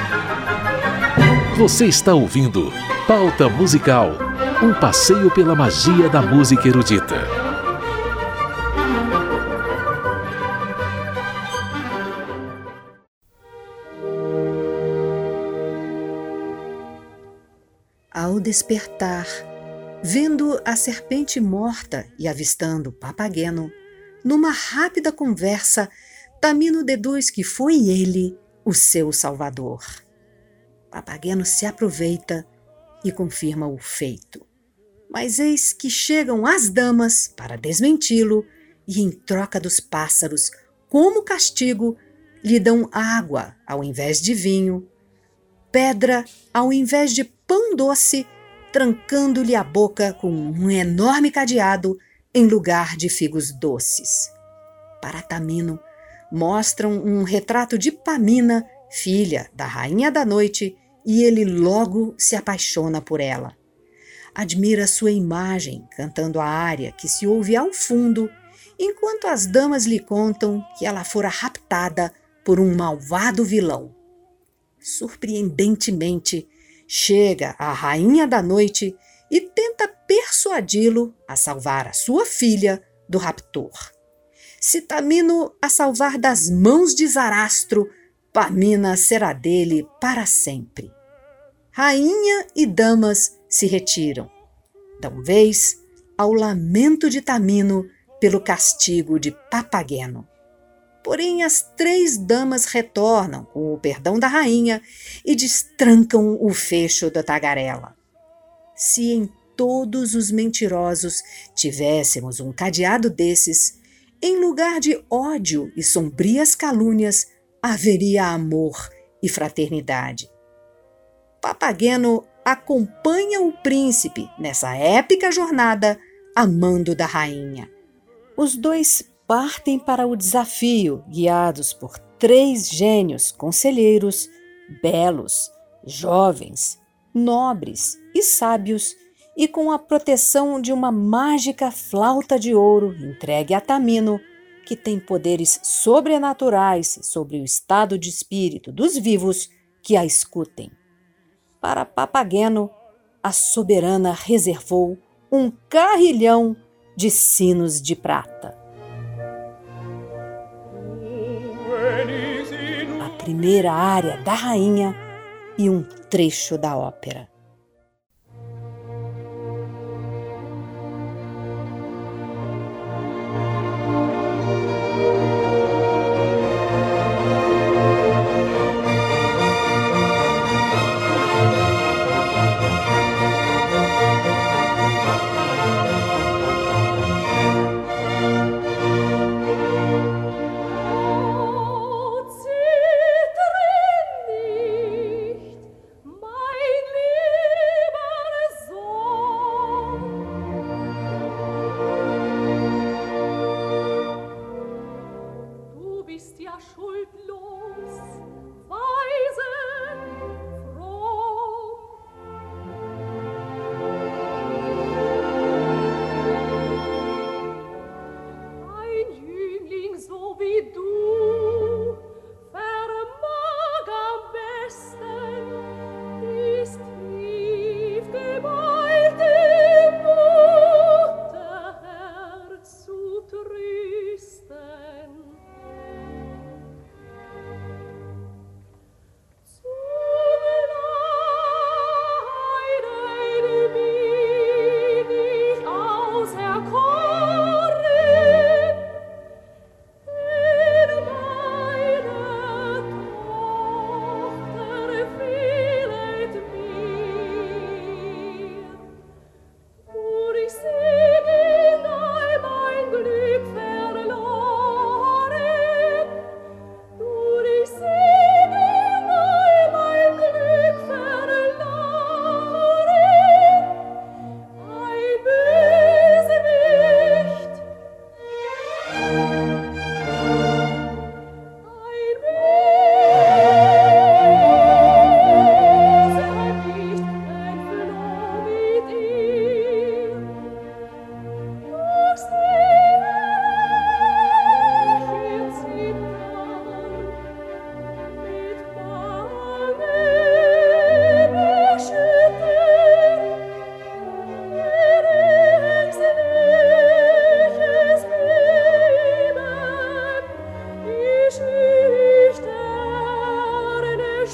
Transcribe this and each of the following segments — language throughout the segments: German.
Você está ouvindo Pauta Musical, um passeio pela magia da música erudita. Ao despertar, vendo a serpente morta e avistando Papageno, numa rápida conversa, Tamino deduz que foi ele o seu salvador. Papageno se aproveita e confirma o feito. Mas eis que chegam as damas para desmenti-lo e, em troca dos pássaros, como castigo, lhe dão água ao invés de vinho, pedra ao invés de pão doce, trancando-lhe a boca com um enorme cadeado em lugar de figos doces. Para Tamino, mostram um retrato de Pamina, filha da Rainha da Noite, e ele logo se apaixona por ela. Admira sua imagem cantando a área que se ouve ao fundo, enquanto as damas lhe contam que ela fora raptada por um malvado vilão. Surpreendentemente, chega a Rainha da Noite e tenta persuadi-lo a salvar a sua filha do raptor. Se Tamino a salvar das mãos de Zarastro, Pamina será dele para sempre. Rainha e damas se retiram. Dão vez ao lamento de Tamino pelo castigo de Papageno. Porém, as 3 damas retornam com o perdão da rainha e destrancam o fecho da tagarela. Se em todos os mentirosos tivéssemos um cadeado desses, em lugar de ódio e sombrias calúnias, haveria amor e fraternidade. Papageno acompanha o príncipe nessa épica jornada a mando da rainha. Os dois partem para o desafio, guiados por 3 gênios conselheiros, belos, jovens, nobres e sábios, e com a proteção de uma mágica flauta de ouro entregue a Tamino, que tem poderes sobrenaturais sobre o estado de espírito dos vivos que a escutem. Para Papageno, a soberana reservou um carrilhão de sinos de prata. A primeira área da rainha e um trecho da ópera.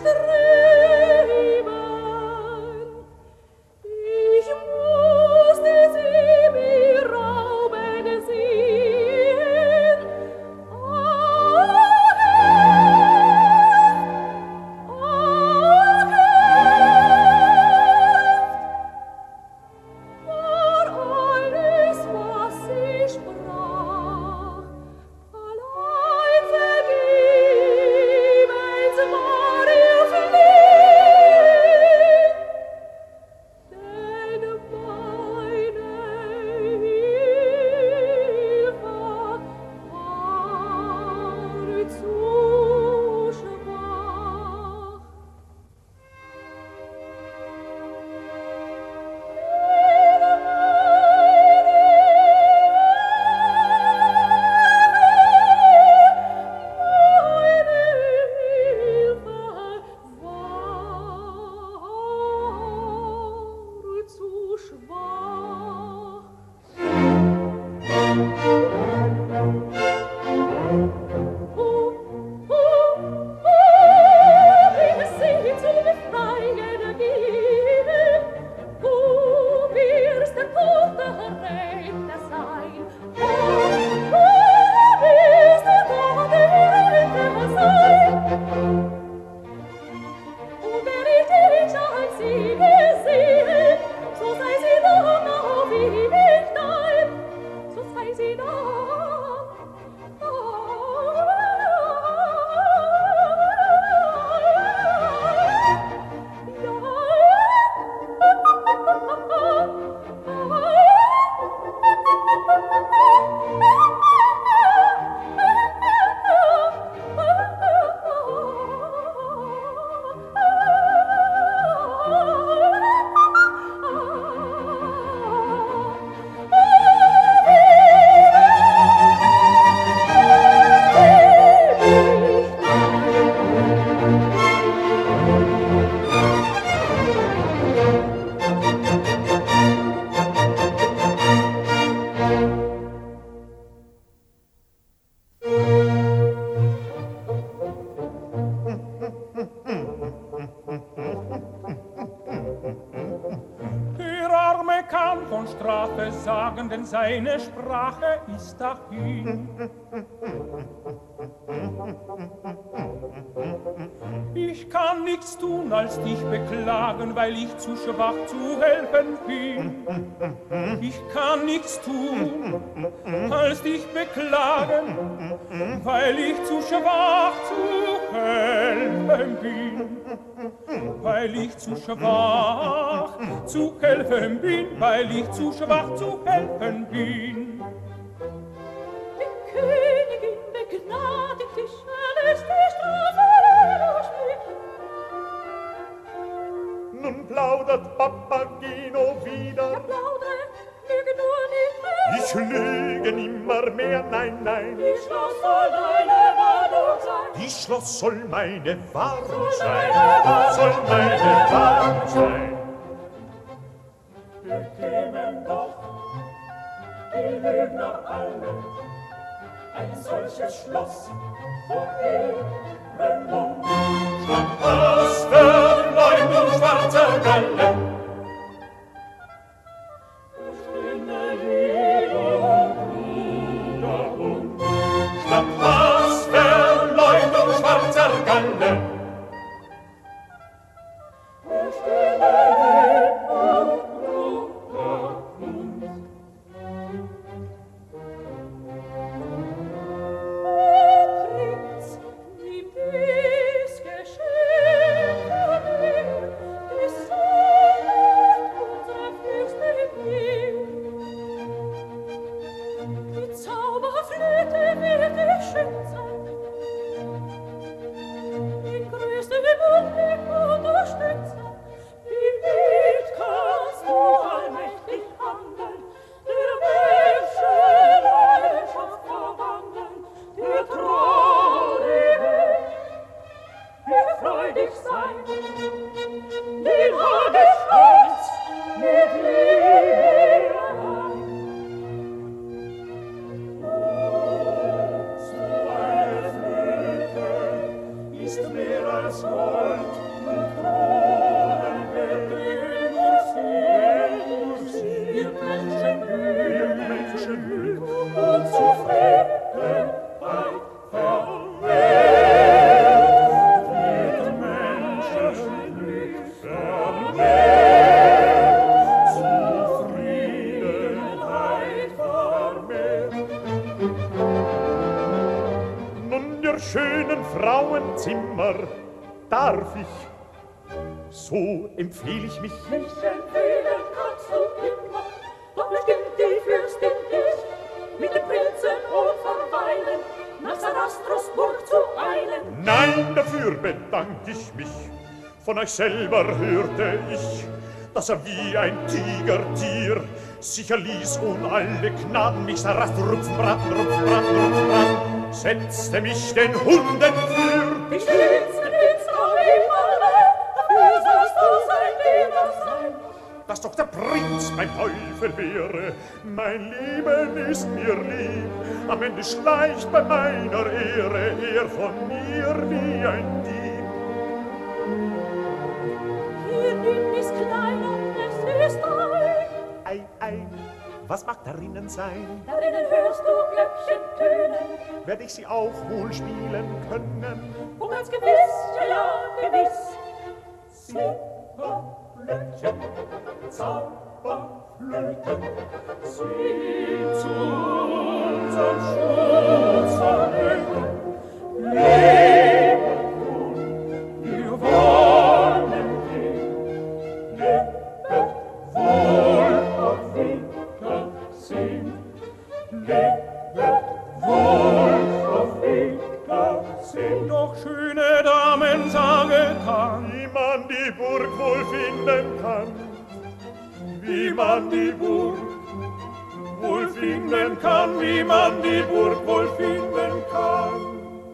Denn seine Sprache ist dahin. Ich kann nichts tun, als dich beklagen, weil ich zu schwach zu helfen bin. Ich kann nichts tun, als dich beklagen, weil ich zu schwach zu helfen bin. Weil ich zu schwach zu helfen bin, weil ich zu schwach zu helfen bin. Die Königin begnadigt dich, erlässt die Strafe durch mich. Nun plaudert Papageno wieder. Er plaudre, lüge nur nicht mehr. Ich lüge nimmer mehr, nein, nein. Die Schloss soll deine Warnung sein. Die Schloss soll meine Warnung Soll sein. meine Warnung Soll meine Warnung sein. Wir kämen doch, die Lügner alle, ein solches Schloss vor ihrem Mund. Statt aus Verleumdung schwarzer Galle. Statt aus Verleumdung schwarzer Galle. Prinz, wie dies geschehen, Frauenzimmer darf ich, so empfehl ich mich. Mich empfehlen kannst du immer, doch bestimmt die Fürstin dich, mit dem Prinzen wohl verweilen, nach Sarastros-Burg zu eilen. Nein, dafür bedank ich mich, von euch selber hörte ich, dass wie ein Tigertier sicher ließ und alle Knaben mich Sarastro-Rupfen, braten, setzte mich den Hunden für. Die schönste Prinz auf ihm alle, dafür sollst du sein Diener sein. Dass doch der Prinz mein Teufel wäre, mein Leben ist mir lieb. Am Ende schleicht bei meiner Ehre er von mir wie ein Dieb. Hier nimm ist klein und es ist Ei, was mag darinnen sein? Darinnen hörst du Glöckchen tönen. Werd ich sie auch wohl spielen können? Oh, ganz gewiss, ja, gewiss. Zauberflötchen, Zauberflöten, Sie zu unserem Schutz erhöhen. Lebe wohl, wir wollen gehen. Lebe wohl, auf Wiedersehen. Lebe wohl, auf Wiedersehen. Doch schöne Damen, sagetan, wie man die Burg wohl finden kann. wie man die Burg wohl finden kann, wie man die Burg wohl finden kann.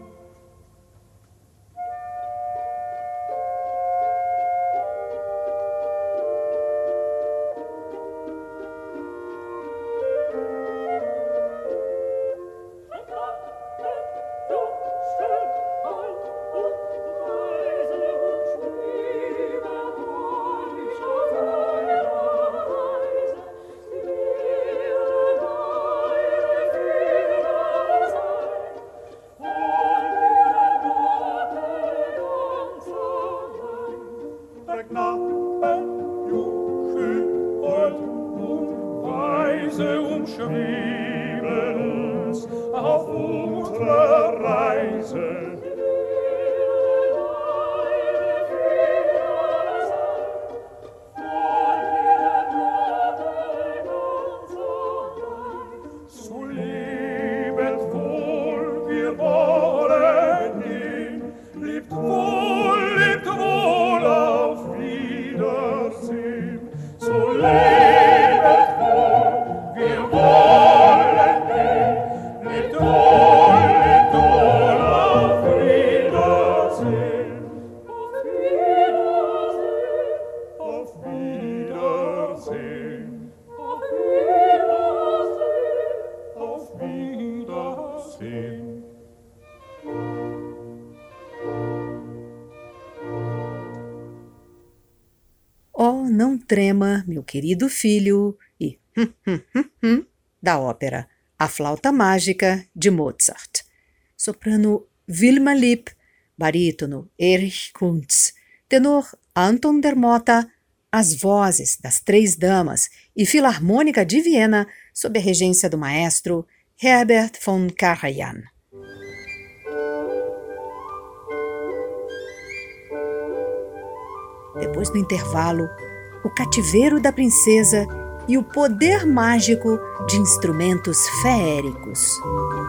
Não trema, meu querido filho, e da ópera A Flauta Mágica, de Mozart. Soprano Wilma Lipp, barítono Erich Kuntz, tenor Anton der Motta, as vozes das Três Damas e Filarmônica de Viena, sob a regência do maestro Herbert von Karajan. Depois do intervalo, o cativeiro da princesa e o poder mágico de instrumentos feéricos.